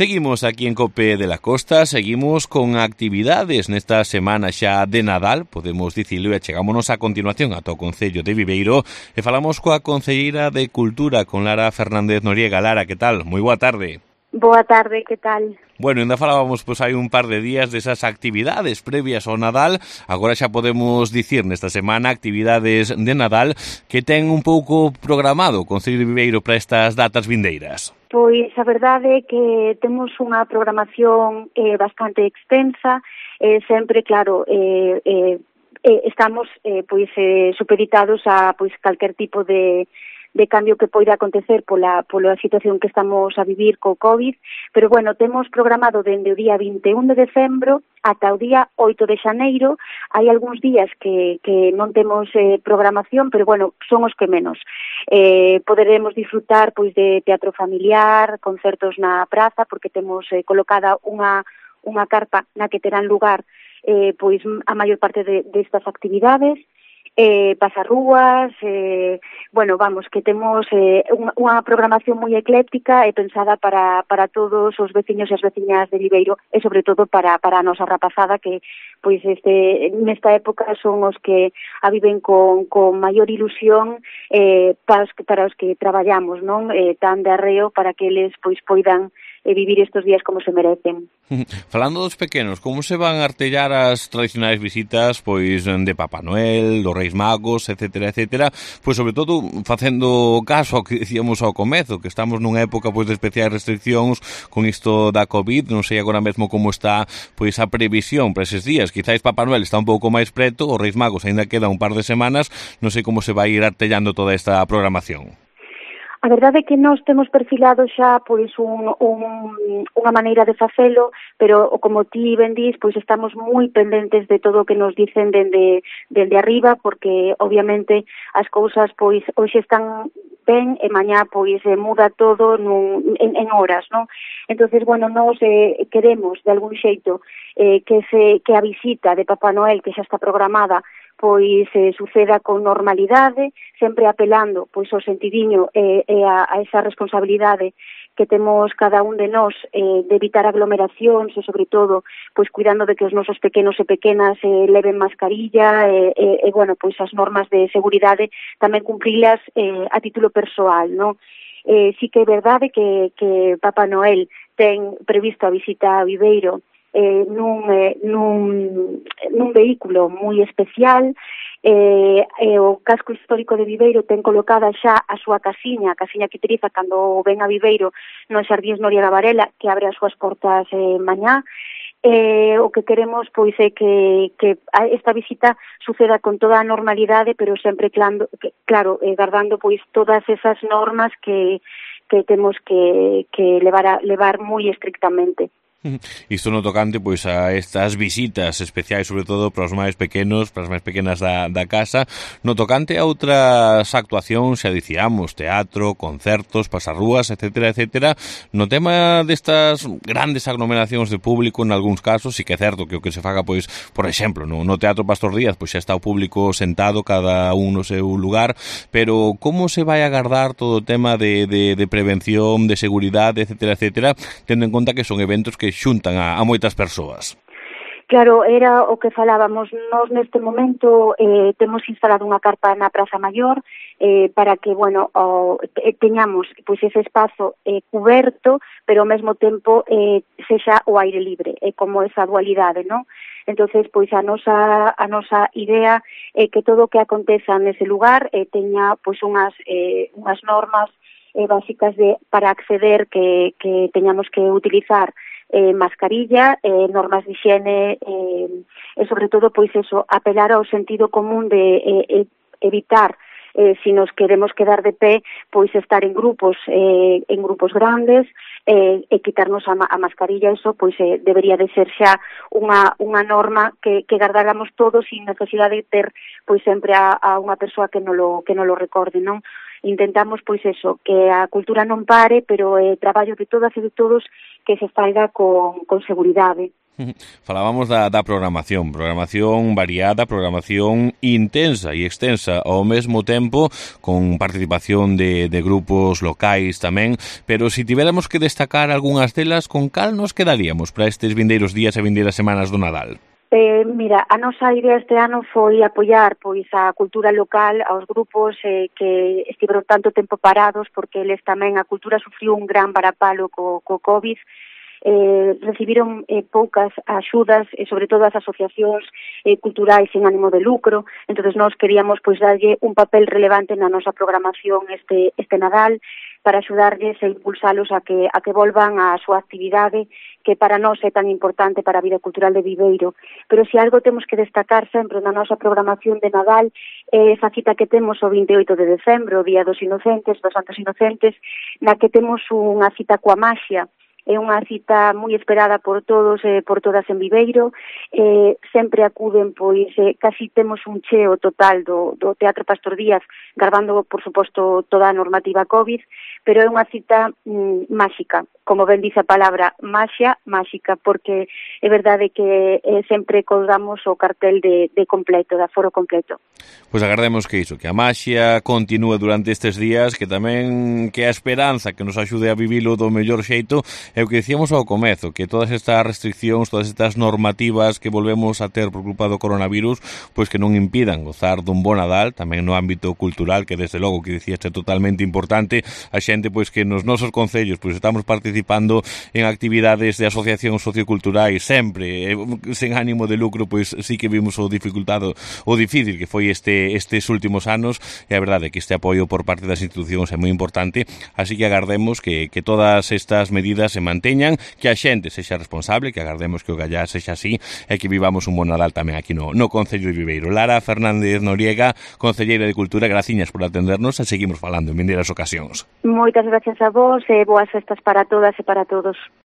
Seguimos aquí en COPE de la Costa, seguimos con actividades nesta semana xa de Nadal, podemos dicirlo, e chegámonos a continuación ata o Concello de Viveiro e falamos coa Concelleira de Cultura, con Lara Fernández Noriega. Lara, que tal? Moi boa tarde. Boa tarde, que tal? Bueno, ainda falábamos hai un par de días desas actividades previas ao Nadal, agora xa podemos dicir nesta semana actividades de Nadal que ten un pouco programado o Concello de Viveiro para estas datas vindeiras. Pois a verdade é que temos unha programación bastante extensa, sempre, claro, estamos supeditados a calquer tipo de cambio que poida acontecer pola situación que estamos a vivir co COVID, pero bueno, temos programado dende o día 21 de decembro ata o día 8 de xaneiro. Hai algúns días que non temos programación, pero bueno, son os que menos. Poderemos disfrutar pois de teatro familiar, concertos na praza, porque temos colocada unha carpa na que terán lugar pois a maior parte destas actividades. Pasarrúas, bueno, vamos, que temos unha programación moi ecléctica e pensada para todos os veciños e as veciñas de Viveiro e sobre todo para a nosa rapazada que pois nesta época son os que a viven con maior ilusión para os que traballamos, non? Tan de arreo para que eles pois poidan vivir estes días como se merecen. Falando dos pequenos, como se van a artellar as tradicionais visitas pois de Papá Noel, dos Reis Magos, etcétera, etcétera, pois sobre todo facendo caso ao que dicíamos ao comezo, que estamos nunha época pois de especiais restriccións con isto da COVID, non sei agora mesmo como está pois a previsión para eses días. Quizáis Papá Noel está un pouco máis preto, os Reis Magos aínda queda un par de semanas, non sei como se vai ir artellando toda esta programación. A verdade é que nós temos perfilado xa pois unha maneira de facelo, pero como ti ben dís, pois estamos moi pendentes de todo o que nos dicen dende arriba, porque obviamente as cousas pois hoxe están ben e mañá pois muda todo en horas, non? Entonces, bueno, nós queremos de algún xeito que a visita de Papá Noel, que xa está programada, pois suceda con normalidade, sempre apelando pois ao sentidiño e a esa responsabilidade que temos cada un de nós de evitar aglomeracións e, sobre todo, pois cuidando de que os nosos pequenos e pequenas leven mascarilla e bueno, pois as normas de seguridade tamén cumprilas a título persoal, non? Sí que é verdade que Papá Noel ten previsto a visita a Viveiro nun vehículo moi especial. O casco histórico de Viveiro ten colocada xa a súa casiña, a casiña que utiliza cando ven a Viveiro no Xardíns Noriega Varela, que abre as súas portas mañá. O que queremos pois é que esta visita suceda con toda a normalidade, pero sempre claro, guardando pois todas esas normas que temos que levar moi estrictamente. Isto no tocante pois a estas visitas especiais, sobre todo para os máis pequenos, para as máis pequenas da casa. No tocante a outras actuacións, xa dicíamos, teatro, concertos, pasarrúas, etcétera, etcétera. No tema destas grandes aglomeracións de público, en algúns casos, sí que é certo que o que se faga, pois, por exemplo, no Teatro Pastor Díaz, pois xa está o público sentado, cada un no seu lugar, pero como se vai agardar todo o tema de prevención, de seguridade, etcétera, etcétera, tendo en conta que son eventos que xuntan a moitas persoas? Claro, era o que falábamos. Nós neste momento temos instalado unha carpa na Praza Maior para que, bueno, teñamos pois ese espazo cuberto, pero ao mesmo tempo sexa o aire libre, como esa dualidade, non? Entonces, pois a nosa idea é que todo o que aconteza nese lugar teña pois unhas normas básicas para acceder que teñamos que utilizar mascarilla, normas de higiene e sobre todo pois eso, apelar ao sentido común de evitar si nos queremos quedar de pé, pois estar en grupos grandes e quitarnos a mascarilla. Eso pois debería de ser xa unha norma que guardáramos todos sin necesidade de ter pois sempre a unha persoa que non lo recorde, non? intentamos, pois eso, que a cultura non pare, pero traballo de todas e de todos que se faiga con seguridade. Falábamos da programación variada, programación intensa e extensa ao mesmo tempo, con participación de grupos locais tamén, pero se tivéramos que destacar algunhas delas, con cal nos quedaríamos para estes vindeiros días e vindeiras semanas do Nadal? Mira, a nosa idea este ano foi apoiar pois a cultura local, aos grupos que estiveron tanto tempo parados, porque eles tamén, a cultura sufriu un gran varapalo co COVID, recibiron poucas axudas, sobre todo as asociacións culturais sen ánimo de lucro. Entonces nós queríamos pois darlle un papel relevante na nosa programación este Nadal, para axudarles e impulsalos a que volvan á súa actividade, que para nós é tan importante para a vida cultural de Viveiro. Pero se algo temos que destacar sempre na nosa programación de Nadal é esa cita que temos o 28 de decembro, o Día dos Inocentes, dos Santos Inocentes, na que temos unha cita coa maxia. É unha cita moi esperada por todos e por todas en Viveiro. Sempre acuden, pois, casi temos un cheo total do Teatro Pastor Díaz, gravando, por suposto, toda a normativa COVID, pero é unha cita máxica, como ben dice a palabra, maxia, máxica, porque é verdade que sempre colgamos o cartel de completo, de aforo completo. Pois agardemos que iso, que a maxia continúe durante estes días, que tamén que a esperanza que nos axude a vivilo do mellor xeito. É o que dicíamos ao comezo, que todas estas restriccións, todas estas normativas que volvemos a ter por culpa do coronavirus, pois que non impidan gozar dun bo Nadal, tamén no ámbito cultural, que desde logo que dicías é totalmente importante. A xente pois que nos nosos concellos pois estamos participando en actividades de asociacións socioculturais sempre sen ánimo de lucro, pois sí que vimos o dificultado, o difícil que foi estes últimos anos, e a verdade é que este apoio por parte das institucións é moi importante, así que agardemos que todas estas medidas se manteñan, que a xente sexa responsable, que agardemos que o gallá sexa así e que vivamos un bon Nadal tamén aquí no Concello de Viveiro. Lara Fernández Noriega, concelleira de Cultura, graciñas por atendernos e seguimos falando en vindeiras ocasións. Moitas gracias a vos e boas festas para todas e para todos.